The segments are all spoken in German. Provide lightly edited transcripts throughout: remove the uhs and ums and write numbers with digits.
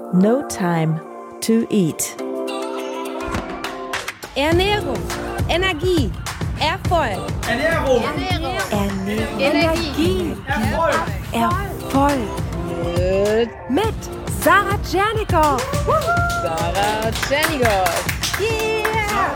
No Time to Eat. Ernährung, Energie, Erfolg. Ernährung. Energie. Erfolg. Mit Sarah Tschernikow. Sarah Tschernikow. Yeah.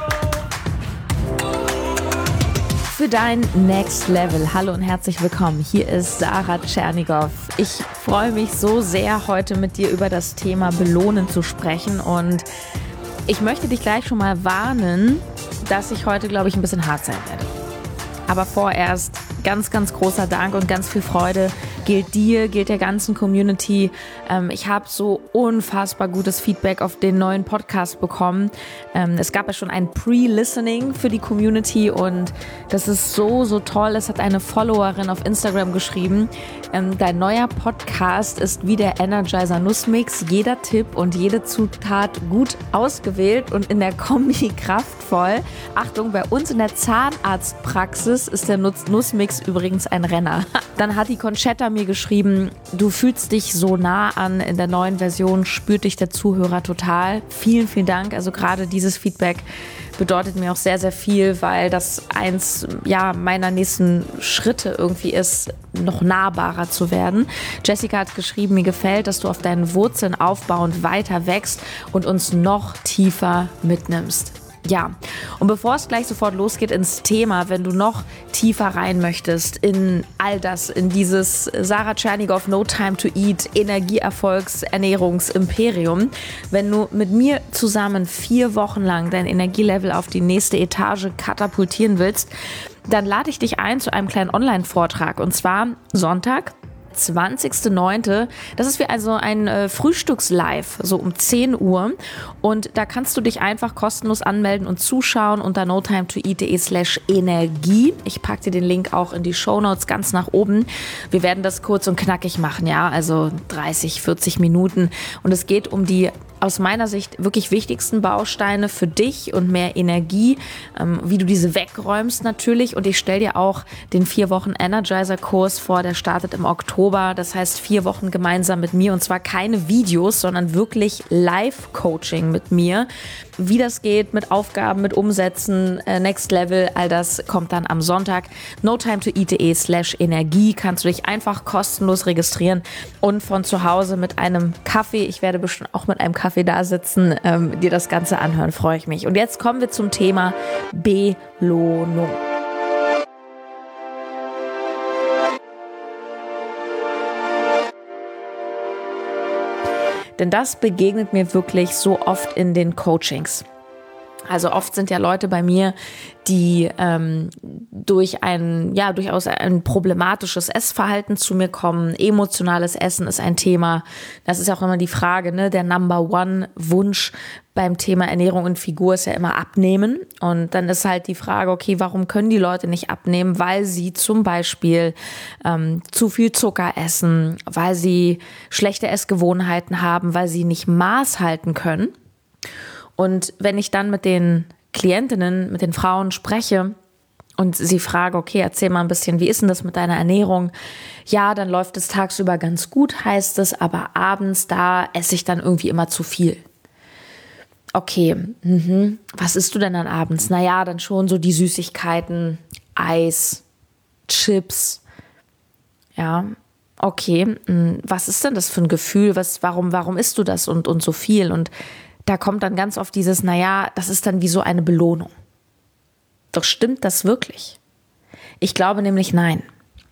Für dein Next Level. Hallo und herzlich willkommen. Hier ist Sarah Tschernikow. Ich freue mich so sehr, heute mit dir über das Thema Belohnen zu sprechen. Und ich möchte dich gleich schon mal warnen, dass ich heute, glaube ich, ein bisschen hart sein werde. Aber vorerst ganz, ganz großer Dank und ganz viel Freude gilt dir, gilt der ganzen Community. Ich habe so unfassbar gutes Feedback auf den neuen Podcast bekommen. Es gab ja schon ein Pre-Listening für die Community und das ist so, so toll. Es hat eine Followerin auf Instagram geschrieben. Dein neuer Podcast ist wie der Energizer Nussmix. Jeder Tipp und jede Zutat gut ausgewählt und in der Kombi kraftvoll. Achtung, bei uns in der Zahnarztpraxis ist der Nussmix übrigens ein Renner. Dann hat die Conchetta mir geschrieben, du fühlst dich so nah an, in der neuen Version spürt dich der Zuhörer total. Vielen, vielen Dank. Also gerade dieses Feedback bedeutet mir auch sehr, sehr viel, weil das eins meiner nächsten Schritte irgendwie ist, noch nahbarer zu werden. Jessica hat geschrieben, mir gefällt, dass du auf deinen Wurzeln aufbauend weiter wächst und uns noch tiefer mitnimmst. Ja, und bevor es gleich sofort losgeht ins Thema, wenn du noch tiefer rein möchtest in all das, in dieses Sarah Tschernikow No Time to Eat Energieerfolgs-Ernährungsimperium, wenn du mit mir zusammen 4 Wochen lang dein Energielevel auf die nächste Etage katapultieren willst, dann lade ich dich ein zu einem kleinen Online-Vortrag und zwar Sonntag, 20.09. Das ist wie also ein Frühstückslive, so um 10 Uhr. Und da kannst du dich einfach kostenlos anmelden und zuschauen unter notimetoeat.de/Energie. Ich packe dir den Link auch in die Shownotes ganz nach oben. Wir werden das kurz und knackig machen, ja, also 30, 40 Minuten. Und es geht um die aus meiner Sicht wirklich wichtigsten Bausteine für dich und mehr Energie, wie du diese wegräumst natürlich. Und ich stelle dir auch den 4 Wochen Energizer-Kurs vor, der startet im Oktober. Das heißt 4 Wochen gemeinsam mit mir und zwar keine Videos, sondern wirklich Live-Coaching mit mir. Wie das geht mit Aufgaben, mit Umsätzen, Next Level, all das kommt dann am Sonntag. notimetoeat.de/Energie kannst du dich einfach kostenlos registrieren und von zu Hause mit einem Kaffee, ich werde bestimmt auch mit einem Kaffee da sitzen, dir das Ganze anhören, freue ich mich. Und jetzt kommen wir zum Thema Belohnung. Denn das begegnet mir wirklich so oft in den Coachings. Also oft sind ja Leute bei mir, die durchaus ein problematisches Essverhalten zu mir kommen. Emotionales Essen ist ein Thema. Das ist auch immer die Frage, ne? Der Number-One-Wunsch beim Thema Ernährung und Figur ist ja immer abnehmen. Und dann ist halt die Frage, okay, warum können die Leute nicht abnehmen? Weil sie zum Beispiel zu viel Zucker essen, weil sie schlechte Essgewohnheiten haben, weil sie nicht Maß halten können. Und wenn ich dann mit den Klientinnen, mit den Frauen spreche und sie frage, okay, erzähl mal ein bisschen, wie ist denn das mit deiner Ernährung? Ja, dann läuft es tagsüber ganz gut, heißt es, aber abends, da esse ich dann irgendwie immer zu viel. Okay, was isst du denn dann abends? Naja, dann schon so die Süßigkeiten, Eis, Chips. Ja, okay, was ist denn das für ein Gefühl? Warum isst du das und so viel? Und da kommt dann ganz oft dieses, naja, das ist dann wie so eine Belohnung. Doch stimmt das wirklich? Ich glaube nämlich nein.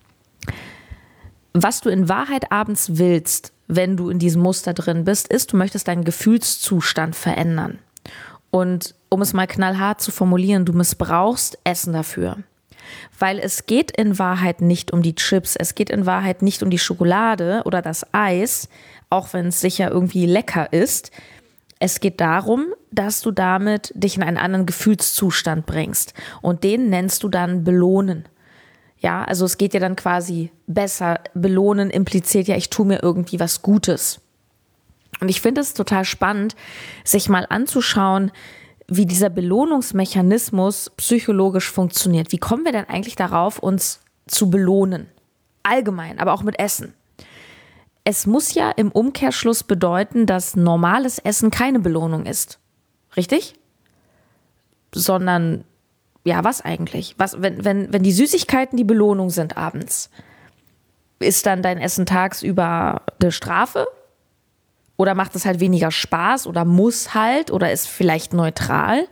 Was du in Wahrheit abends willst, wenn du in diesem Muster drin bist, ist, du möchtest deinen Gefühlszustand verändern. Und um es mal knallhart zu formulieren, du missbrauchst Essen dafür. Weil es geht in Wahrheit nicht um die Chips, es geht in Wahrheit nicht um die Schokolade oder das Eis, auch wenn es sicher irgendwie lecker ist. Es geht darum, dass du damit dich in einen anderen Gefühlszustand bringst und den nennst du dann belohnen. Ja, also es geht ja dann quasi besser. Belohnen impliziert ja, ich tue mir irgendwie was Gutes. Und ich finde es total spannend, sich mal anzuschauen, wie dieser Belohnungsmechanismus psychologisch funktioniert. Wie kommen wir denn eigentlich darauf, uns zu belohnen? Allgemein, aber auch mit Essen. es muss ja im Umkehrschluss bedeuten, dass normales Essen keine Belohnung ist. Richtig? Sondern, ja, was eigentlich? Wenn die Süßigkeiten die Belohnung sind abends, ist dann dein Essen tagsüber eine Strafe? Oder macht es halt weniger Spaß oder muss halt oder ist vielleicht neutral?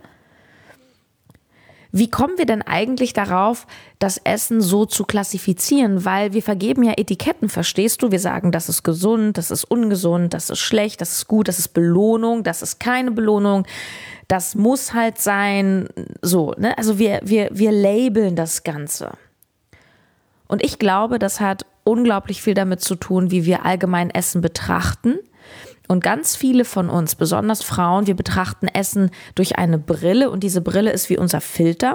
Wie kommen wir denn eigentlich darauf, das Essen so zu klassifizieren? Weil wir vergeben ja Etiketten, verstehst du? Wir sagen, das ist gesund, das ist ungesund, das ist schlecht, das ist gut, das ist Belohnung, das ist keine Belohnung, das muss halt sein. So, ne? Also wir labeln das Ganze. Und ich glaube, das hat unglaublich viel damit zu tun, wie wir allgemein Essen betrachten. Und ganz viele von uns, besonders Frauen, wir betrachten Essen durch eine Brille und diese Brille ist wie unser Filter.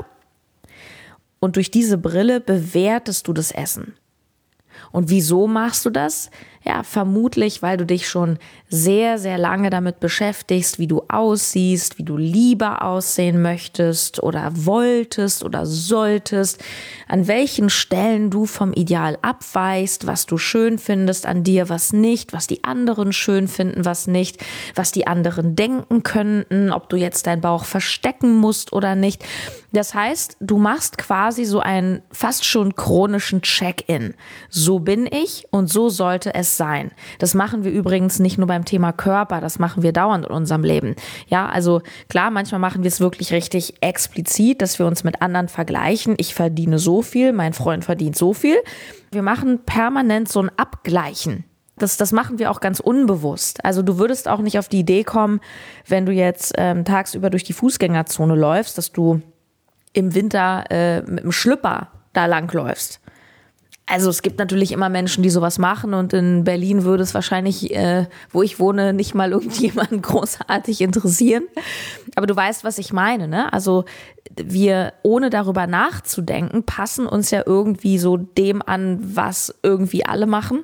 Und durch diese Brille bewertest du das Essen. Und wieso machst du das? Ja, vermutlich, weil du dich schon sehr, sehr lange damit beschäftigst, wie du aussiehst, wie du lieber aussehen möchtest oder wolltest oder solltest, an welchen Stellen du vom Ideal abweichst, was du schön findest an dir, was nicht, was die anderen schön finden, was nicht, was die anderen denken könnten, ob du jetzt deinen Bauch verstecken musst oder nicht. Das heißt, du machst quasi so einen fast schon chronischen Check-in. So bin ich und so sollte es sein. Das machen wir übrigens nicht nur beim Thema Körper, das machen wir dauernd in unserem Leben. Ja, also klar, manchmal machen wir es wirklich richtig explizit, dass wir uns mit anderen vergleichen. Ich verdiene so viel, mein Freund verdient so viel. Wir machen permanent so ein Abgleichen. Das machen wir auch ganz unbewusst. Also du würdest auch nicht auf die Idee kommen, wenn du jetzt tagsüber durch die Fußgängerzone läufst, dass du im Winter mit dem Schlüpper da langläufst. Also es gibt natürlich immer Menschen, die sowas machen und in Berlin würde es wahrscheinlich, wo ich wohne, nicht mal irgendjemanden großartig interessieren. Aber du weißt, was ich meine, ne? Also wir, ohne darüber nachzudenken, passen uns ja irgendwie so dem an, was irgendwie alle machen,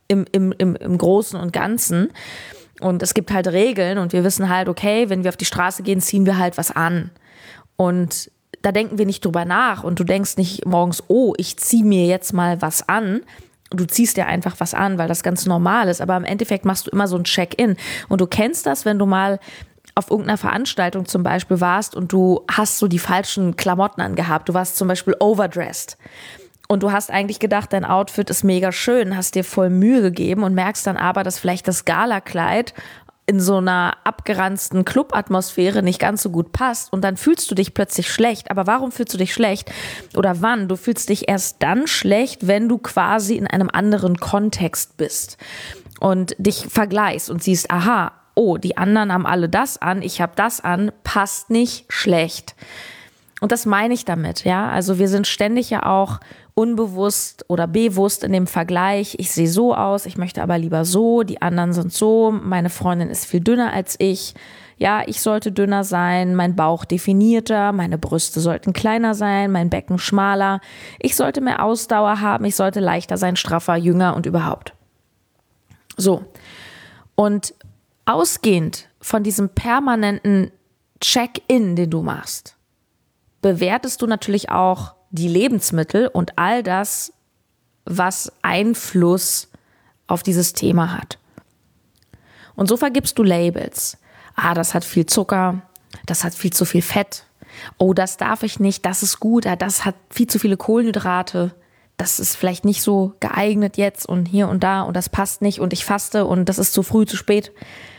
im Großen und Ganzen. Und es gibt halt Regeln und wir wissen halt, okay, wenn wir auf die Straße gehen, ziehen wir halt was an. Und da denken wir nicht drüber nach und du denkst nicht morgens, oh, ich ziehe mir jetzt mal was an. Du ziehst dir einfach was an, weil das ganz normal ist. Aber im Endeffekt machst du immer so ein Check-in. Und du kennst das, wenn du mal auf irgendeiner Veranstaltung zum Beispiel warst und du hast so die falschen Klamotten angehabt. Du warst zum Beispiel overdressed. Und du hast eigentlich gedacht, dein Outfit ist mega schön, hast dir voll Mühe gegeben und merkst dann aber, dass vielleicht das Galakleid in so einer abgeranzten Club-Atmosphäre nicht ganz so gut passt und dann fühlst du dich plötzlich schlecht. Aber warum fühlst du dich schlecht? Oder wann? Du fühlst dich erst dann schlecht, wenn du quasi in einem anderen Kontext bist und dich vergleichst und siehst, aha, oh, die anderen haben alle das an, ich habe das an, passt nicht, schlecht. Und das meine ich damit, ja. Also wir sind ständig ja auch unbewusst oder bewusst in dem Vergleich. Ich sehe so aus, ich möchte aber lieber so, die anderen sind so, meine Freundin ist viel dünner als ich. Ja, ich sollte dünner sein, mein Bauch definierter, meine Brüste sollten kleiner sein, mein Becken schmaler. Ich sollte mehr Ausdauer haben, ich sollte leichter sein, straffer, jünger und überhaupt. So. Und ausgehend von diesem permanenten Check-in, den du machst, bewertest du natürlich auch die Lebensmittel und all das, was Einfluss auf dieses Thema hat. Und so vergibst du Labels. Ah, das hat viel Zucker, das hat viel zu viel Fett. Oh, das darf ich nicht, das ist gut, das hat viel zu viele Kohlenhydrate. Das ist vielleicht nicht so geeignet jetzt und hier und da und das passt nicht und ich faste und das ist zu früh, zu spät.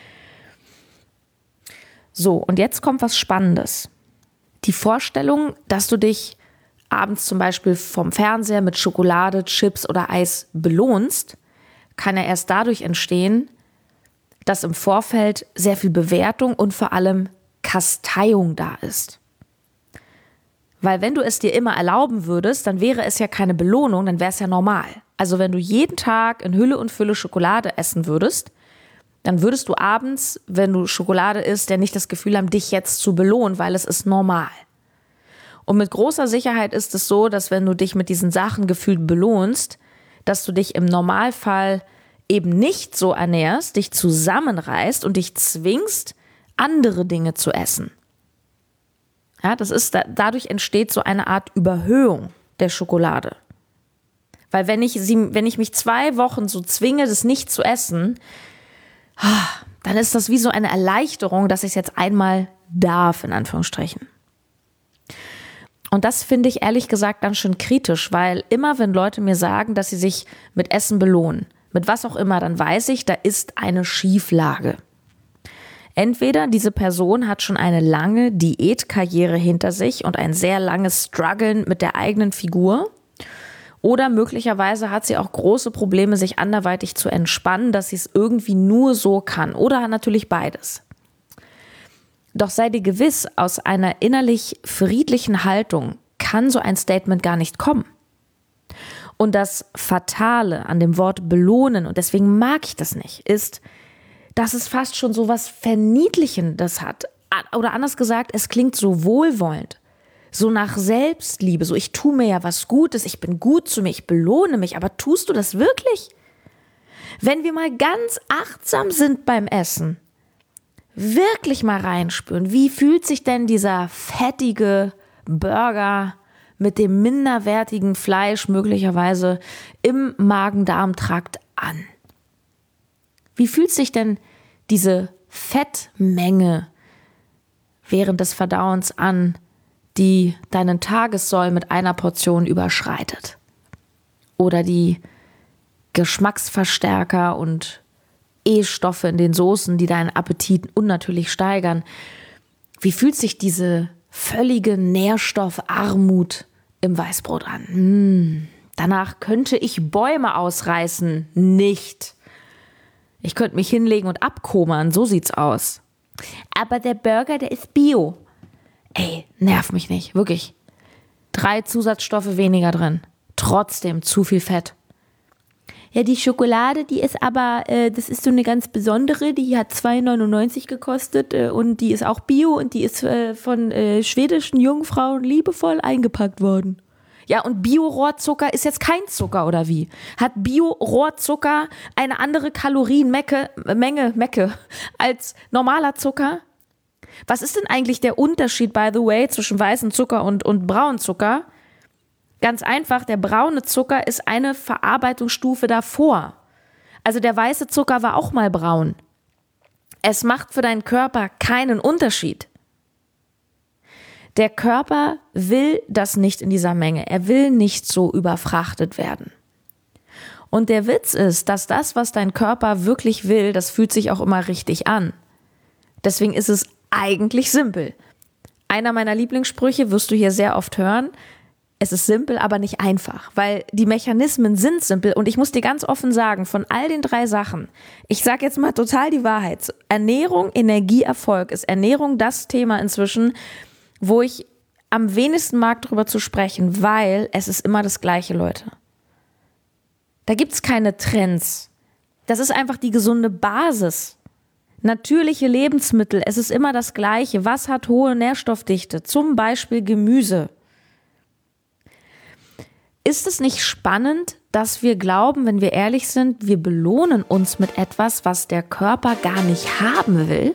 So, und jetzt kommt was Spannendes. Die Vorstellung, dass du dich abends zum Beispiel vom Fernseher mit Schokolade, Chips oder Eis belohnst, kann ja erst dadurch entstehen, dass im Vorfeld sehr viel Bewertung und vor allem Kasteiung da ist. Weil wenn du es dir immer erlauben würdest, dann wäre es ja keine Belohnung, dann wäre es ja normal. Also wenn du jeden Tag in Hülle und Fülle Schokolade essen würdest, dann würdest du abends, wenn du Schokolade isst, ja nicht das Gefühl haben, dich jetzt zu belohnen, weil es ist normal. Und mit großer Sicherheit ist es so, dass wenn du dich mit diesen Sachen gefühlt belohnst, dass du dich im Normalfall eben nicht so ernährst, dich zusammenreißt und dich zwingst, andere Dinge zu essen. Ja, dadurch entsteht so eine Art Überhöhung der Schokolade. Weil wenn ich mich 2 Wochen so zwinge, das nicht zu essen, dann ist das wie so eine Erleichterung, dass ich es jetzt einmal darf, in Anführungsstrichen. Und das finde ich ehrlich gesagt ganz schön kritisch, weil immer wenn Leute mir sagen, dass sie sich mit Essen belohnen, mit was auch immer, dann weiß ich, da ist eine Schieflage. Entweder diese Person hat schon eine lange Diätkarriere hinter sich und ein sehr langes Struggeln mit der eigenen Figur, oder möglicherweise hat sie auch große Probleme, sich anderweitig zu entspannen, dass sie es irgendwie nur so kann, oder natürlich beides. Doch sei dir gewiss, aus einer innerlich friedlichen Haltung kann so ein Statement gar nicht kommen. Und das Fatale an dem Wort belohnen, und deswegen mag ich das nicht, ist, dass es fast schon so was Verniedlichendes hat. Oder anders gesagt, es klingt so wohlwollend, so nach Selbstliebe, so ich tue mir ja was Gutes, ich bin gut zu mir, ich belohne mich, aber tust du das wirklich? Wenn wir mal ganz achtsam sind beim Essen, wirklich mal reinspüren, wie fühlt sich denn dieser fettige Burger mit dem minderwertigen Fleisch möglicherweise im Magen-Darm-Trakt an? Wie fühlt sich denn diese Fettmenge während des Verdauens an, die deinen Tagessoll mit einer Portion überschreitet? Oder die Geschmacksverstärker und E-Stoffe in den Soßen, die deinen Appetit unnatürlich steigern. Wie fühlt sich diese völlige Nährstoffarmut im Weißbrot an? Danach könnte ich Bäume ausreißen. Nicht. Ich könnte mich hinlegen und abkomern, so sieht's aus. Aber der Burger, der ist Bio. Ey, nerv mich nicht, wirklich. 3 Zusatzstoffe weniger drin. Trotzdem zu viel Fett. Ja, die Schokolade, die ist aber, das ist so eine ganz besondere, die hat 2,99 gekostet und die ist auch Bio und die ist von schwedischen Jungfrauen liebevoll eingepackt worden. Ja, und Bio-Rohrzucker ist jetzt kein Zucker, oder wie? Hat Bio-Rohrzucker eine andere Kalorienmenge als normaler Zucker? Was ist denn eigentlich der Unterschied, by the way, zwischen weißem Zucker und braunem Zucker? Ganz einfach, der braune Zucker ist eine Verarbeitungsstufe davor. Also der weiße Zucker war auch mal braun. Es macht für deinen Körper keinen Unterschied. Der Körper will das nicht in dieser Menge. Er will nicht so überfrachtet werden. Und der Witz ist, dass das, was dein Körper wirklich will, das fühlt sich auch immer richtig an. Deswegen ist es eigentlich simpel. Einer meiner Lieblingssprüche wirst du hier sehr oft hören. Es ist simpel, aber nicht einfach, weil die Mechanismen sind simpel. Und ich muss dir ganz offen sagen, von all den 3 Sachen, ich sage jetzt mal total die Wahrheit. Ernährung, Energie, Erfolg. Ist Ernährung das Thema inzwischen, wo ich am wenigsten mag, darüber zu sprechen, weil es ist immer das Gleiche, Leute. Da gibt es keine Trends. Das ist einfach die gesunde Basis. Natürliche Lebensmittel, es ist immer das Gleiche. Was hat hohe Nährstoffdichte? Zum Beispiel Gemüse. Ist es nicht spannend, dass wir glauben, wenn wir ehrlich sind, wir belohnen uns mit etwas, was der Körper gar nicht haben will?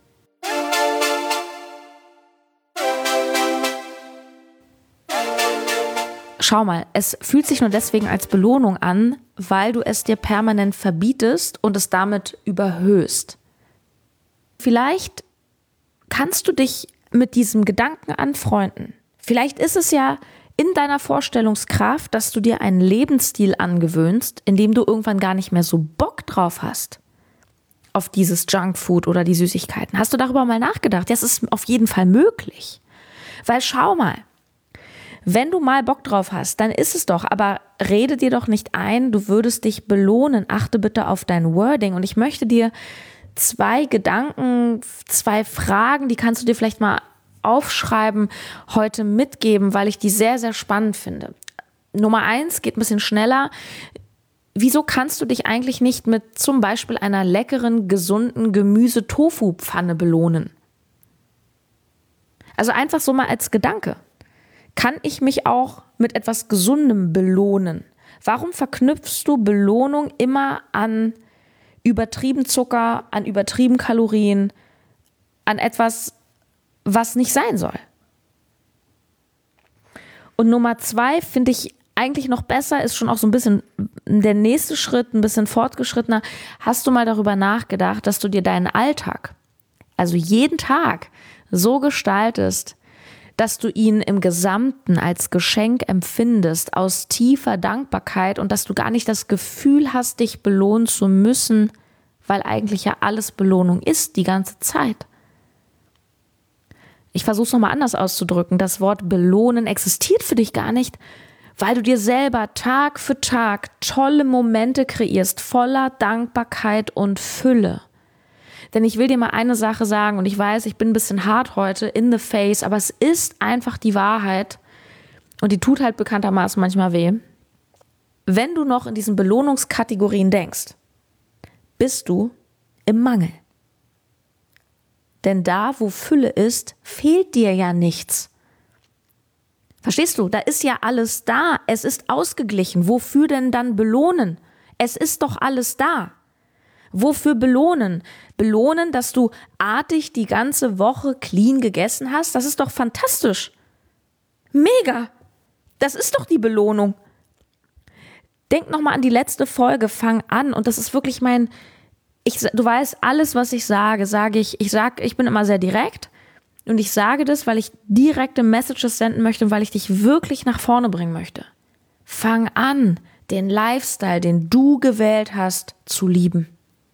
Schau mal, es fühlt sich nur deswegen als Belohnung an, weil du es dir permanent verbietest und es damit überhöhst. Vielleicht kannst du dich mit diesem Gedanken anfreunden. Vielleicht ist es ja in deiner Vorstellungskraft, dass du dir einen Lebensstil angewöhnst, in dem du irgendwann gar nicht mehr so Bock drauf hast auf dieses Junkfood oder die Süßigkeiten. Hast du darüber mal nachgedacht? Das ist auf jeden Fall möglich. Weil schau mal, wenn du mal Bock drauf hast, dann ist es doch, aber rede dir doch nicht ein, du würdest dich belohnen. Achte bitte auf dein Wording. Und ich möchte dir 2 Gedanken, 2 Fragen, die kannst du dir vielleicht mal aufschreiben, heute mitgeben, weil ich die sehr, sehr spannend finde. Nummer 1 geht ein bisschen schneller. Wieso kannst du dich eigentlich nicht mit zum Beispiel einer leckeren, gesunden Gemüse-Tofu-Pfanne belohnen? Also einfach so mal als Gedanke. Kann ich mich auch mit etwas Gesundem belohnen? Warum verknüpfst du Belohnung immer an übertrieben Zucker, an übertrieben Kalorien, an etwas, was nicht sein soll? Und Nummer 2 finde ich eigentlich noch besser ist schon auch so ein bisschen der nächste Schritt, ein bisschen fortgeschrittener. Hast du mal darüber nachgedacht, dass du dir deinen Alltag, also jeden Tag, so gestaltest, dass du ihn im Gesamten als Geschenk empfindest, aus tiefer Dankbarkeit und dass du gar nicht das Gefühl hast, dich belohnen zu müssen, weil eigentlich ja alles Belohnung ist, die ganze Zeit. Ich versuche es nochmal anders auszudrücken. Das Wort belohnen existiert für dich gar nicht, weil du dir selber Tag für Tag tolle Momente kreierst, voller Dankbarkeit und Fülle. Denn ich will dir mal eine Sache sagen und ich weiß, ich bin ein bisschen hart heute, in the face, aber es ist einfach die Wahrheit und die tut halt bekanntermaßen manchmal weh. Wenn du noch in diesen Belohnungskategorien denkst, bist du im Mangel. Denn da, wo Fülle ist, fehlt dir ja nichts. Verstehst du? Da ist ja alles da. Es ist ausgeglichen. Wofür denn dann belohnen? Es ist doch alles da. Wofür belohnen? Belohnen, dass du artig die ganze Woche clean gegessen hast? Das ist doch fantastisch. Mega. Das ist doch die Belohnung. Denk nochmal an die letzte Folge, fang an. Und das ist wirklich du weißt, alles, was ich sage, ich bin immer sehr direkt. Und ich sage das, weil ich direkte Messages senden möchte und weil ich dich wirklich nach vorne bringen möchte. Fang an, den Lifestyle, den du gewählt hast, zu lieben.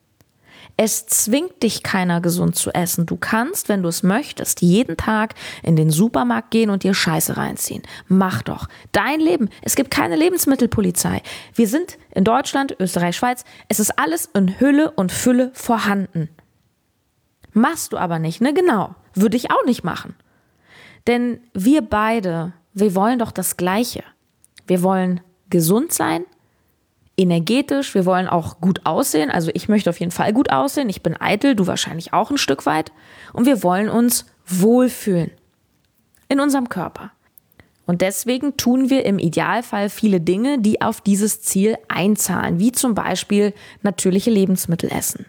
Es zwingt dich keiner, gesund zu essen. Du kannst, wenn du es möchtest, jeden Tag in den Supermarkt gehen und dir Scheiße reinziehen. Mach doch. Dein Leben. Es gibt keine Lebensmittelpolizei. Wir sind in Deutschland, Österreich, Schweiz. Es ist alles in Hülle und Fülle vorhanden. Machst du aber nicht, ne? Genau. Würde ich auch nicht machen. Denn wir beide, wir wollen doch das Gleiche. Wir wollen gesund sein, energetisch, wir wollen auch gut aussehen. Also ich möchte auf jeden Fall gut aussehen. Ich bin eitel, du wahrscheinlich auch ein Stück weit. Und wir wollen uns wohlfühlen in unserem Körper. Und deswegen tun wir im Idealfall viele Dinge, die auf dieses Ziel einzahlen, wie zum Beispiel natürliche Lebensmittel essen.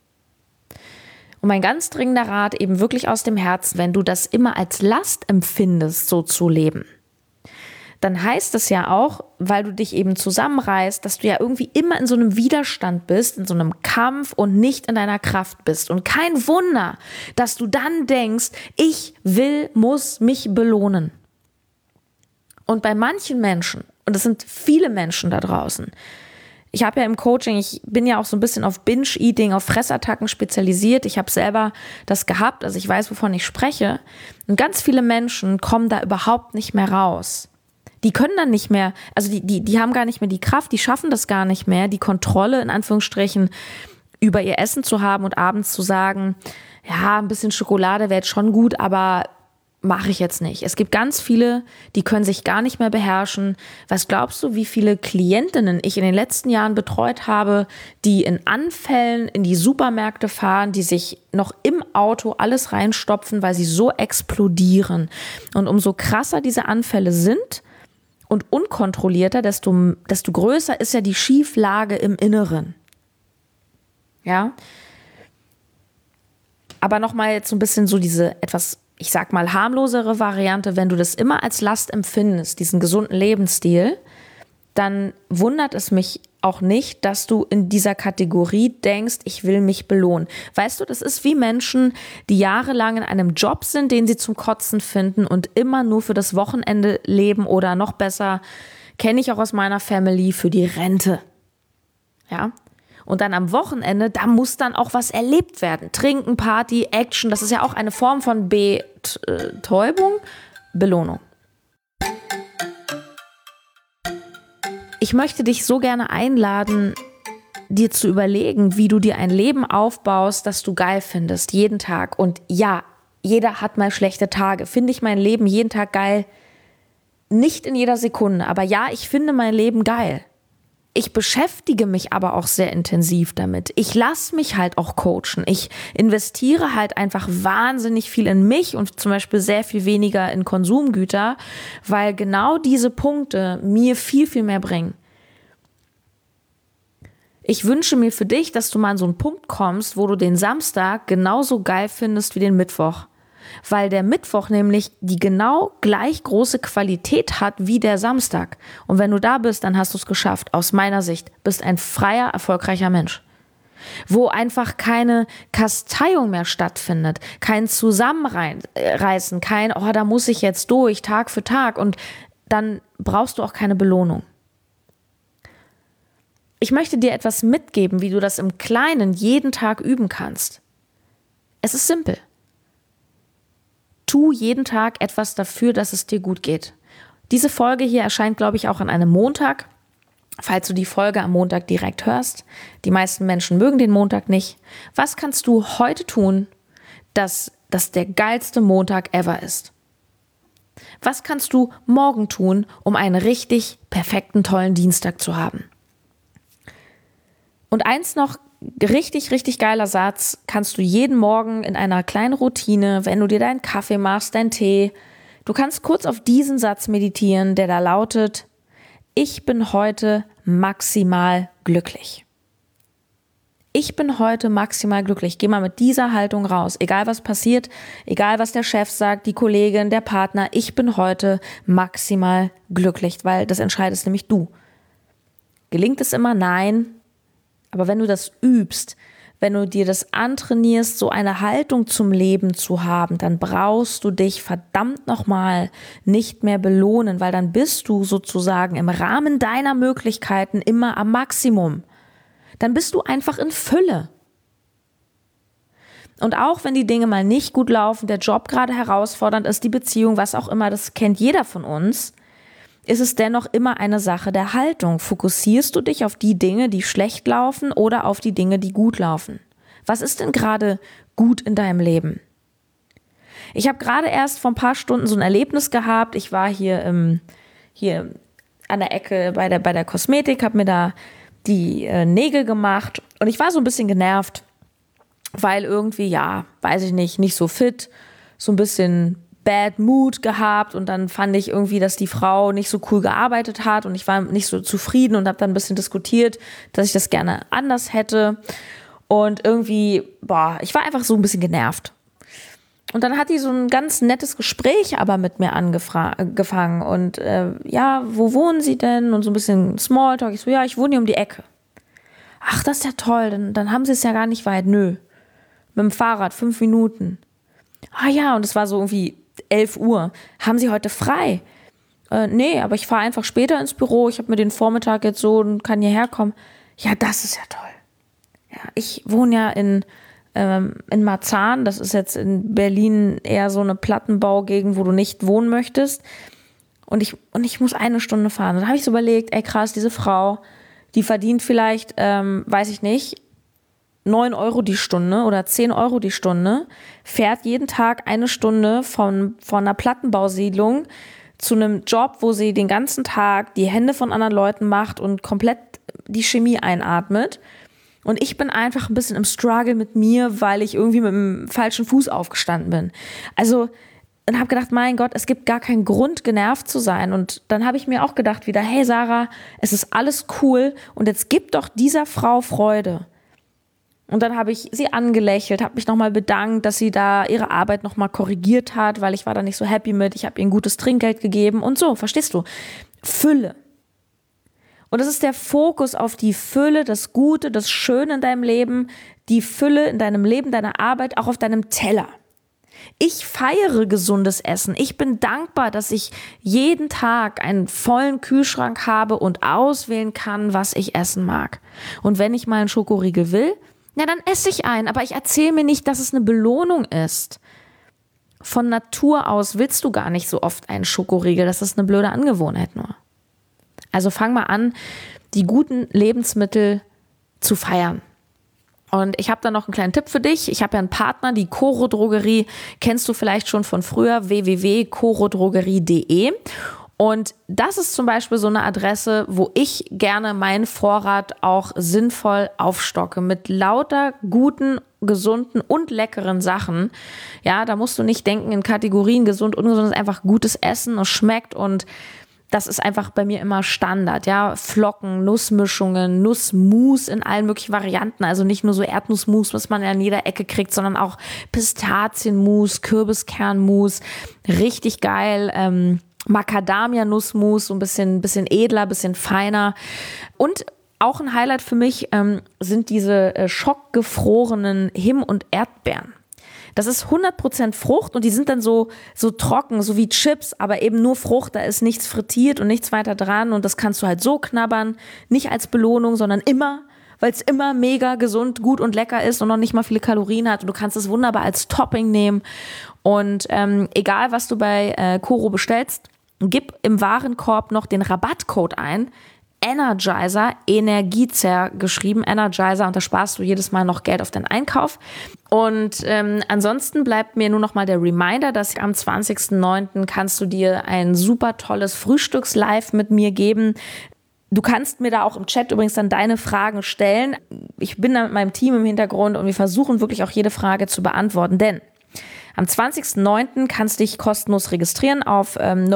Und mein ganz dringender Rat, eben wirklich aus dem Herzen, wenn du das immer als Last empfindest, so zu leben, dann heißt es ja auch, weil du dich eben zusammenreißt, dass du ja irgendwie immer in so einem Widerstand bist, in so einem Kampf und nicht in deiner Kraft bist. Und kein Wunder, dass du dann denkst, ich muss mich belohnen. Und bei manchen Menschen, und es sind viele Menschen da draußen, ich habe ja im Coaching, ich bin ja auch so ein bisschen auf Binge-Eating, auf Fressattacken spezialisiert. Ich habe selber das gehabt, also ich weiß, wovon ich spreche. Und ganz viele Menschen kommen da überhaupt nicht mehr raus. Die können dann nicht mehr, also die haben gar nicht mehr die Kraft, die schaffen das gar nicht mehr, die Kontrolle in Anführungsstrichen über ihr Essen zu haben und abends zu sagen, ja, ein bisschen Schokolade wäre jetzt schon gut, aber mache ich jetzt nicht. Es gibt ganz viele, die können sich gar nicht mehr beherrschen. Was glaubst du, wie viele Klientinnen ich in den letzten Jahren betreut habe, die in Anfällen in die Supermärkte fahren, die sich noch im Auto alles reinstopfen, weil sie so explodieren. Und umso krasser diese Anfälle sind und unkontrollierter, desto größer ist ja die Schieflage im Inneren. Ja? Aber nochmal jetzt so ein bisschen so diese etwas, ich sag mal, harmlosere Variante, wenn du das immer als Last empfindest, diesen gesunden Lebensstil, dann wundert es mich auch nicht, dass du in dieser Kategorie denkst, ich will mich belohnen. Weißt du, das ist wie Menschen, die jahrelang in einem Job sind, den sie zum Kotzen finden und immer nur für das Wochenende leben oder noch besser, kenne ich auch aus meiner Family, für die Rente. Ja? Und dann am Wochenende, da muss dann auch was erlebt werden. Trinken, Party, Action, das ist ja auch eine Form von Betäubung, Belohnung. Ich möchte dich so gerne einladen, dir zu überlegen, wie du dir ein Leben aufbaust, das du geil findest, jeden Tag. Und ja, jeder hat mal schlechte Tage. Finde ich mein Leben jeden Tag geil? Nicht in jeder Sekunde, aber ja, ich finde mein Leben geil. Ich beschäftige mich aber auch sehr intensiv damit. Ich lasse mich halt auch coachen. Ich investiere halt einfach wahnsinnig viel in mich und zum Beispiel sehr viel weniger in Konsumgüter, weil genau diese Punkte mir viel, viel mehr bringen. Ich wünsche mir für dich, dass du mal an so einen Punkt kommst, wo du den Samstag genauso geil findest wie den Mittwoch. weil der Mittwoch nämlich die genau gleich große Qualität hat wie der Samstag. Und wenn du da bist, dann hast du es geschafft. Aus meiner Sicht bist ein freier, erfolgreicher Mensch. Wo einfach keine Kasteiung mehr stattfindet, kein Zusammenreißen, kein, oh, da muss ich jetzt durch, Tag für Tag, und dann brauchst du auch keine Belohnung. Ich möchte dir etwas mitgeben, wie du das im Kleinen jeden Tag üben kannst. Es ist simpel. Tu jeden Tag etwas dafür, dass es dir gut geht. Diese Folge hier erscheint, glaube ich, auch an einem Montag. Falls du die Folge am Montag direkt hörst. Die meisten Menschen mögen den Montag nicht. Was kannst du heute tun, dass das der geilste Montag ever ist? Was kannst du morgen tun, um einen richtig perfekten, tollen Dienstag zu haben? Und eins noch, richtig, richtig geiler Satz, kannst du jeden Morgen in einer kleinen Routine, wenn du dir deinen Kaffee machst, deinen Tee, du kannst kurz auf diesen Satz meditieren, der da lautet: Ich bin heute maximal glücklich. Ich bin heute maximal glücklich. Geh mal mit dieser Haltung raus. Egal was passiert, egal was der Chef sagt, die Kollegin, der Partner, ich bin heute maximal glücklich, weil das entscheidest nämlich du. Gelingt es immer? Nein. Aber wenn du das übst, wenn du dir das antrainierst, so eine Haltung zum Leben zu haben, dann brauchst du dich verdammt nochmal nicht mehr belohnen, weil dann bist du sozusagen im Rahmen deiner Möglichkeiten immer am Maximum. Dann bist du einfach in Fülle. Und auch wenn die Dinge mal nicht gut laufen, der Job gerade herausfordernd ist, die Beziehung, was auch immer, das kennt jeder von uns, ist es dennoch immer eine Sache der Haltung. Fokussierst du dich auf die Dinge, die schlecht laufen, oder auf die Dinge, die gut laufen? Was ist denn gerade gut in deinem Leben? Ich habe gerade erst vor ein paar Stunden so ein Erlebnis gehabt. Ich war hier an der Ecke bei der Kosmetik, habe mir da die Nägel gemacht und ich war so ein bisschen genervt, weil irgendwie, ja, weiß ich nicht so fit, so ein bisschen Bad Mood gehabt, und dann fand ich irgendwie, dass die Frau nicht so cool gearbeitet hat und ich war nicht so zufrieden und habe dann ein bisschen diskutiert, dass ich das gerne anders hätte, und irgendwie, ich war einfach so ein bisschen genervt. Und dann hat die so ein ganz nettes Gespräch aber mit mir angefangen und wo wohnen Sie denn? Und so ein bisschen Smalltalk. Ich so, ja, ich wohne hier um die Ecke. Ach, das ist ja toll, dann haben Sie es ja gar nicht weit. Nö, mit dem Fahrrad 5 Minuten. Ah ja, und es war so irgendwie 11 Uhr. Haben Sie heute frei? Nee, aber ich fahre einfach später ins Büro. Ich habe mir den Vormittag jetzt so und kann hierher kommen. Ja, das ist ja toll. Ja, ich wohne ja in Marzahn. Das ist jetzt in Berlin eher so eine Plattenbaugegend, wo du nicht wohnen möchtest. Und ich muss 1 Stunde fahren. Und dann habe ich so überlegt, ey krass, diese Frau, die verdient vielleicht, weiß ich nicht, 9 Euro die Stunde oder 10 Euro die Stunde, fährt jeden Tag 1 Stunde von einer Plattenbausiedlung zu einem Job, wo sie den ganzen Tag die Hände von anderen Leuten macht und komplett die Chemie einatmet. Und ich bin einfach ein bisschen im Struggle mit mir, weil ich irgendwie mit dem falschen Fuß aufgestanden bin. Also, und habe gedacht, mein Gott, es gibt gar keinen Grund, genervt zu sein. Und dann habe ich mir auch gedacht wieder, hey Sarah, es ist alles cool und jetzt gib doch dieser Frau Freude. Und dann habe ich sie angelächelt, habe mich nochmal bedankt, dass sie da ihre Arbeit nochmal korrigiert hat, weil ich war da nicht so happy mit. Ich habe ihr ein gutes Trinkgeld gegeben und so, verstehst du? Fülle. Und das ist der Fokus auf die Fülle, das Gute, das Schöne in deinem Leben, die Fülle in deinem Leben, deiner Arbeit, auch auf deinem Teller. Ich feiere gesundes Essen. Ich bin dankbar, dass ich jeden Tag einen vollen Kühlschrank habe und auswählen kann, was ich essen mag. Und wenn ich mal einen Schokoriegel will, ja, dann esse ich einen, aber ich erzähle mir nicht, dass es eine Belohnung ist. Von Natur aus willst du gar nicht so oft einen Schokoriegel, das ist eine blöde Angewohnheit nur. Also fang mal an, die guten Lebensmittel zu feiern. Und ich habe da noch einen kleinen Tipp für dich. Ich habe ja einen Partner, die Coro Drogerie, kennst du vielleicht schon von früher, www.corodrogerie.de. Und das ist zum Beispiel so eine Adresse, wo ich gerne meinen Vorrat auch sinnvoll aufstocke mit lauter guten, gesunden und leckeren Sachen. Ja, da musst du nicht denken in Kategorien gesund, ungesund, ist einfach gutes Essen und schmeckt und das ist einfach bei mir immer Standard, ja. Flocken, Nussmischungen, Nussmus in allen möglichen Varianten. Also nicht nur so Erdnussmus, was man ja in jeder Ecke kriegt, sondern auch Pistazienmus, Kürbiskernmus. Richtig geil. Macadamia-Nussmus, so ein bisschen edler, bisschen feiner. Und auch ein Highlight für mich sind diese schockgefrorenen Himbeeren und Erdbeeren. Das ist 100% Frucht und die sind dann so trocken, so wie Chips, aber eben nur Frucht, da ist nichts frittiert und nichts weiter dran und das kannst du halt so knabbern, nicht als Belohnung, sondern immer, weil es immer mega gesund, gut und lecker ist und noch nicht mal viele Kalorien hat und du kannst es wunderbar als Topping nehmen und egal, was du bei Koro bestellst, gib im Warenkorb noch den Rabattcode ein, Energizer, Energizer geschrieben, Energizer, und da sparst du jedes Mal noch Geld auf den Einkauf. Und ansonsten bleibt mir nur noch mal der Reminder, dass am 20.09. kannst du dir ein super tolles Frühstücks-Live mit mir geben. Du kannst mir da auch im Chat übrigens dann deine Fragen stellen. Ich bin da mit meinem Team im Hintergrund und wir versuchen wirklich auch jede Frage zu beantworten, denn am 20.09. kannst du dich kostenlos registrieren auf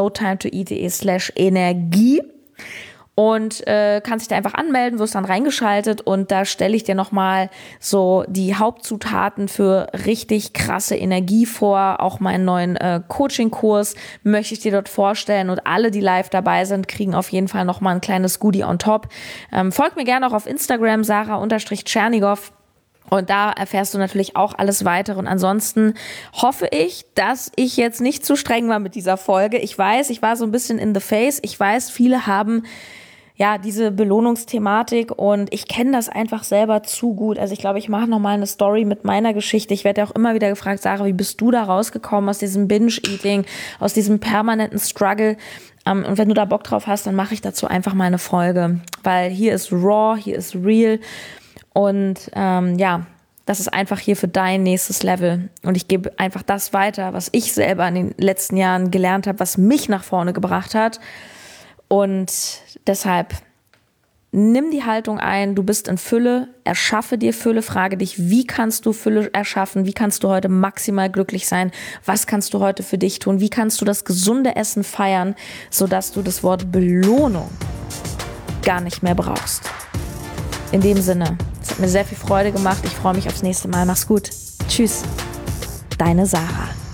notimetoeat.de/Energie. Und kannst dich da einfach anmelden, wirst dann reingeschaltet und da stelle ich dir nochmal so die Hauptzutaten für richtig krasse Energie vor. Auch meinen neuen Coaching-Kurs möchte ich dir dort vorstellen und alle, die live dabei sind, kriegen auf jeden Fall nochmal ein kleines Goodie on top. Folgt mir gerne auch auf Instagram, Sarah_Tschernigow. Und da erfährst du natürlich auch alles Weitere. Und ansonsten hoffe ich, dass ich jetzt nicht zu streng war mit dieser Folge. Ich weiß, ich war so ein bisschen in the face. Ich weiß, viele haben ja diese Belohnungsthematik und ich kenne das einfach selber zu gut. Also ich glaube, ich mache nochmal eine Story mit meiner Geschichte. Ich werde ja auch immer wieder gefragt, Sarah, wie bist du da rausgekommen aus diesem Binge-Eating, aus diesem permanenten Struggle? Und wenn du da Bock drauf hast, dann mache ich dazu einfach mal eine Folge. Weil hier ist raw, hier ist real. Und das ist einfach hier für dein nächstes Level. Und ich gebe einfach das weiter, was ich selber in den letzten Jahren gelernt habe, was mich nach vorne gebracht hat. Und deshalb nimm die Haltung ein, du bist in Fülle, erschaffe dir Fülle, frage dich, wie kannst du Fülle erschaffen, wie kannst du heute maximal glücklich sein, was kannst du heute für dich tun, wie kannst du das gesunde Essen feiern, sodass du das Wort Belohnung gar nicht mehr brauchst. In dem Sinne, es hat mir sehr viel Freude gemacht. Ich freue mich aufs nächste Mal. Mach's gut. Tschüss. Deine Sarah.